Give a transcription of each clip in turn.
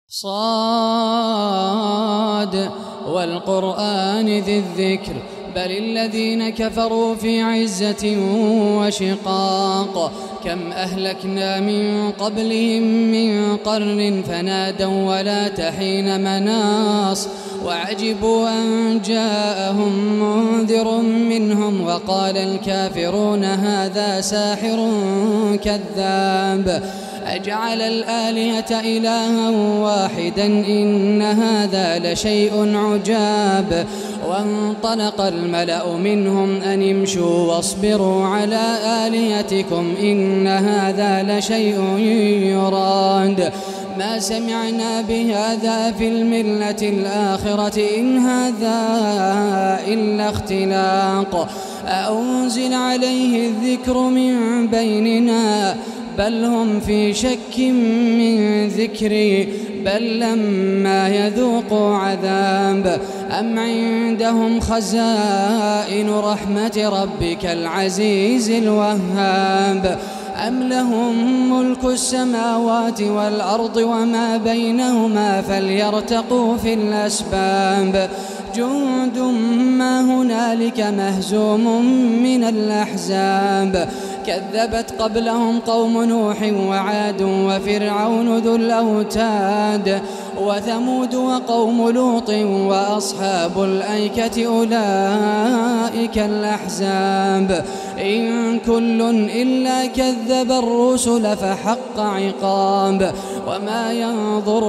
صاد والقرآن ذي الذكر بل الذين كفروا في عزة وشقاق كم أهلكنا من قبلهم من قرن فنادوا ولا تحين مناص وعجبوا أن جاءهم منذر منهم وقال الكافرون هذا ساحر كذاب أجعل الآلهة إلها واحدا إن هذا لشيء عجاب وانطلق الملأ منهم أن امشوا واصبروا على آلهتكم إن هذا لشيء يراد ما سمعنا بهذا في الملة الآخرة إن هذا إلا اختلاق أأنزل عليه الذكر من بيننا بل هم في شك من ذكري بل لما يذوقوا عذاب أم عندهم خزائن رحمة ربك العزيز الوهاب أم لهم ملك السماوات والأرض وما بينهما فليرتقوا في الأسباب جند ما هنالك مهزوم من الأحزاب كذبت قبلهم قوم نوح وعاد وفرعون ذو الأوتاد وثمود وقوم لوط وأصحاب الأيكة أولئك الأحزاب إن كل إلا كذب الرسل فحق عقاب وما ينظر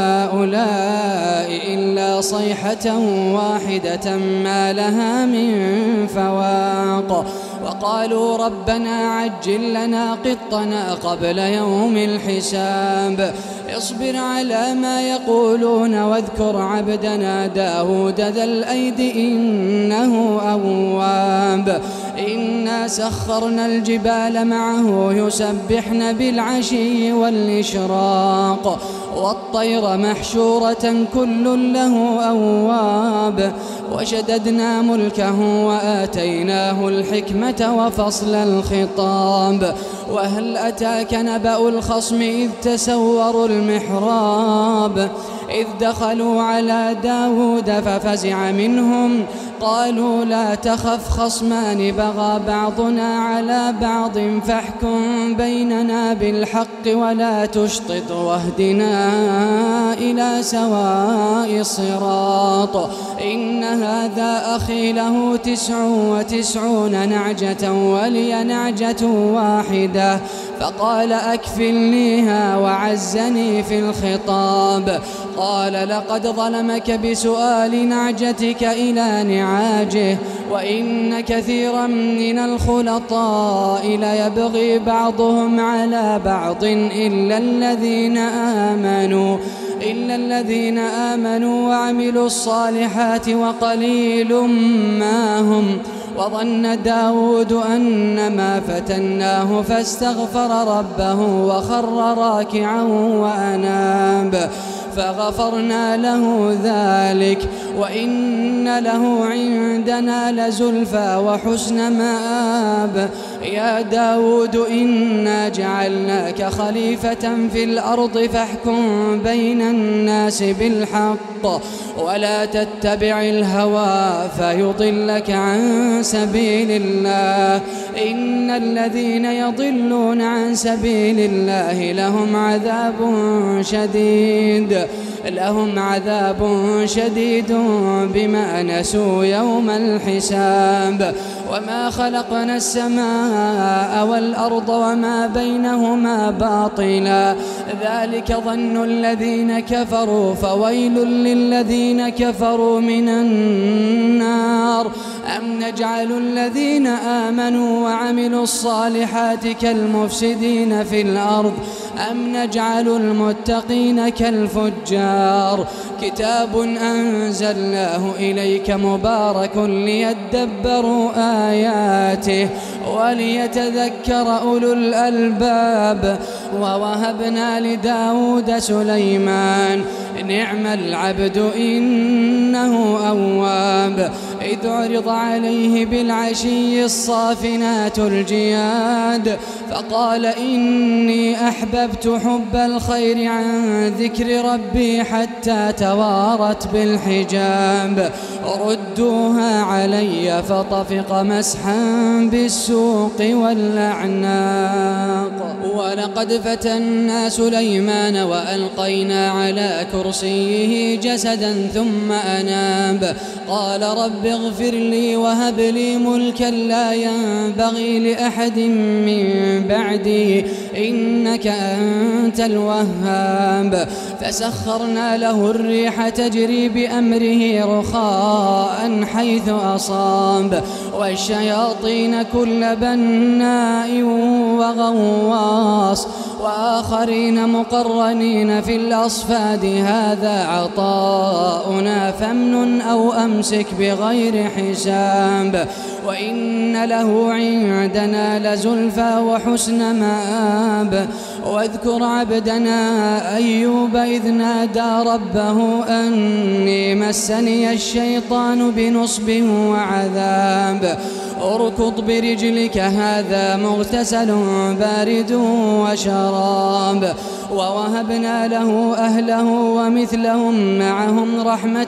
هؤلاء إلا صيحة واحدة ما لها من فواق وقالوا ربنا عجل لنا قطنا قبل يوم الحساب اصبر على ما يقولون واذكر عبدنا داود ذا الأيد إنه أواب إنا سخرنا الجبال معه يسبحن بالعشي والإشراق والطير محشورة كل له أواب وشددنا ملكه وآتيناه الحكمة وفصل الخطاب وهل أتاك نبأ الخصم إذ تسوروا المحراب إذ دخلوا على داود ففزع منهم قالوا لا تخف خصمان بغى بعضنا على بعض فاحكم بيننا بالحق ولا تشطط واهدنا إلى سواء الصراط إن هذا أخي له 99 نعجة ولي نعجة واحدة فقال أكفلنيها وعزني في الخطاب قال لقد ظلمك بسؤال نعجتك إلى نعاجه وإن كثيرا من الخلطاء ليبغي بعضهم على بعض إلا الذين آمنوا وعملوا الصالحات وقليل ما هم وظن داود أنما فتناه فاستغفر ربه وخر راكعا وأناب فغفرنا له ذلك وإن له عندنا لزلفى وحسن مآب يا داود إنا جعلناك خليفة في الأرض فاحكم بين الناس بالحق ولا تتبع الهوى فيضلك عن سبيل الله إن الذين يضلون عن سبيل الله لهم عذاب شديد بما نسوا يوم الحساب وما خلقنا السماء والأرض وما بينهما باطلا ذلك ظن الذين كفروا فويل للذين كفروا من النار أم نجعل الذين آمنوا وعملوا الصالحات كالمفسدين في الأرض أم نجعل المتقين كالفجار كتاب أنزلناه إليك مبارك ليدبروا آياته وليتذكر أولو الألباب ووهبنا لداود سليمان نعم العبد إنه أواب إذ عرض عليه بالعشي الصافنات الجياد فقال إني أحببت حب الخير عن ذكر ربي حتى توارت بالحجاب ردوها علي فطفق مسحا بالسوق والأعناق. ولقد فتنا سليمان وألقينا على كرسيه جسدا ثم أناب قال رب اغفر لي وهب لي ملكا لا ينبغي لأحد من بعدي إنك أنت الوهاب. فسخرنا له الريح تجري بأمره رخاء حيث أصاب والشياطين كل بناء وغواص وآخرين مقرنين في الأصفاد هذا عطاؤنا فامنن أو أمسك بغير حساب وإن له عندنا لزلفى وحسن مآب. واذكر عبدنا أيوب إذ نادى ربه أني مسني الشيطان بنصب وعذاب اركض برجلك هذا مغتسل بارد وشراب. ووهبنا له أهله ومثلهم معهم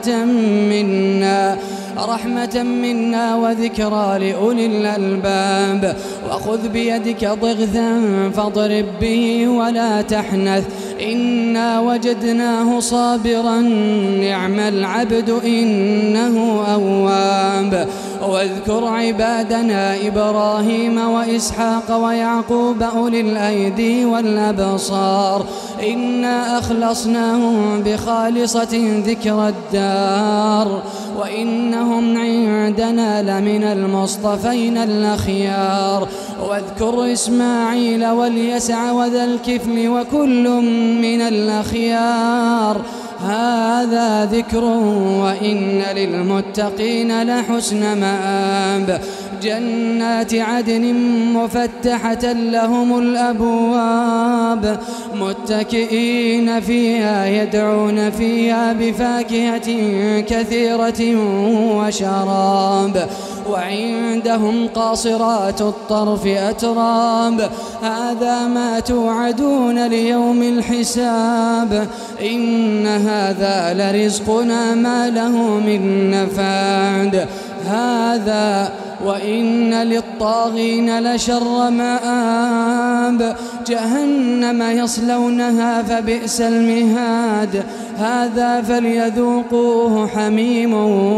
رحمة منا وذكرى لأولي الألباب. وخذ بيدك ضغثا فاضرب به ولا تحنث إنا وجدناه صابرا نعم العبد إنه أواب. واذكر عبادنا إبراهيم وإسحاق ويعقوب أولي الأيدي والأبصار إنا أخلصناهم بخالصة ذكر الدار وإنهم عندنا لمن المصطفين الأخيار. واذكر إسماعيل واليسع وذا الكفل وكل من الأخيار هذا ذكر وإن للمتقين لحسن مآب. جنات عدن مفتحة لهم الأبواب متكئين فيها يدعون فيها بفاكهة كثيرة وشراب. وعندهم قاصرات الطرف أتراب هذا ما توعدون ليوم الحساب إن هذا لرزقنا ما له من نفاد. هذا وإن للطاغين لشر مآب جهنم يصلونها فبئس المهاد هذا فليذوقوه حميم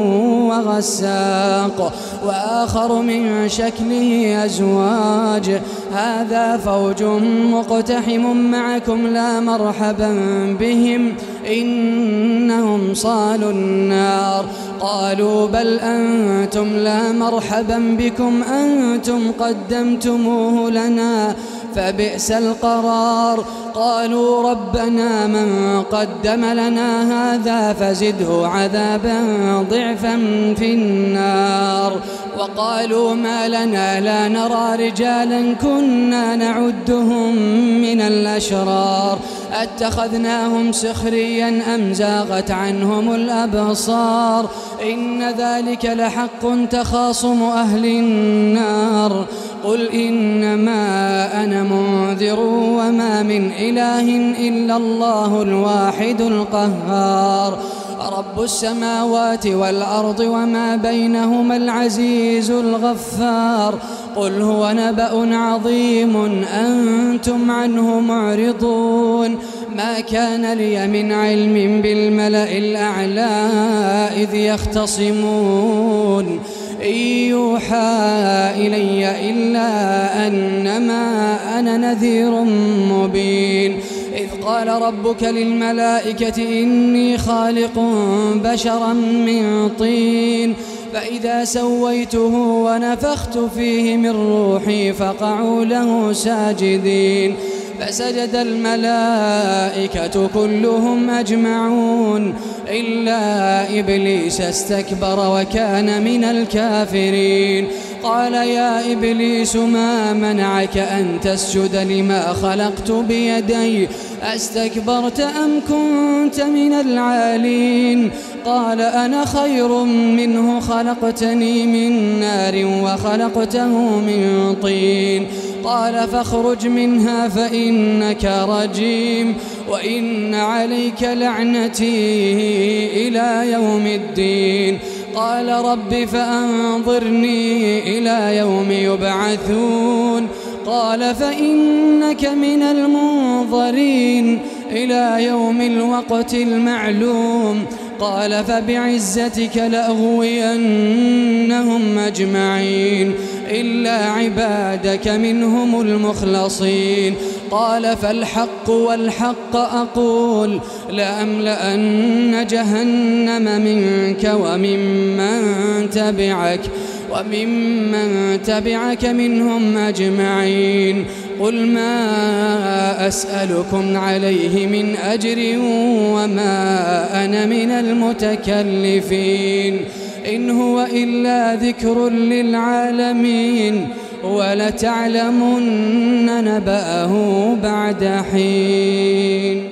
وغساق وآخر من شكله أزواج هذا فوج مقتحم معكم لا مرحبا بهم إنهم صالوا النار. قالوا بل أنتم لا مرحبا بكم أنتم قدمتموه لنا فبئس القرار. قالوا ربنا من قدم لنا هذا فزده عذابا ضعفا في النار. وقالوا ما لنا لا نرى رجالا كنا نعدهم من الأشرار أتخذناهم سخريا أم زاغت عنهم الأبصار إن ذلك لحق تخاصم أهل النار. قل إنما أنا منذر وما من إله إلا الله الواحد القهار. رب السماوات والأرض وما بينهما العزيز الغفار. قل هو نبأ عظيم أنتم عنه معرضون. ما كان لي من علم بالملأ الأعلى إذ يختصمون إن يوحى إلي إلا أنما أنا نذير مبين. إذ قال ربك للملائكة إني خالق بشرا من طين فإذا سويته ونفخت فيه من روحي فقعوا له ساجدين فسجد الملائكة كلهم أجمعون إلا إبليس استكبر وكان من الكافرين. قال يا إبليس ما منعك أن تسجد لما خلقت بيدي أستكبرت أم كنت من العالين. قال أنا خير منه خلقتني من نار وخلقته من طين قال فاخرج منها فإنك رجيم وإن عليك لعنتي إلى يوم الدين قال رب فأنظرني إلى يوم يبعثون قال فإنك من المنظرين إلى يوم الوقت المعلوم قال فبعزتك لأغوينهم أجمعين إلا عبادك منهم المخلصين قال فالحق والحق أقول لأملأن جهنم منك وممن تبعك منهم أجمعين قل ما أسألكم عليه من أجر وما أنا من المتكلفين إن هو إلا ذكر للعالمين ولتعلمن نبأه بعد حين.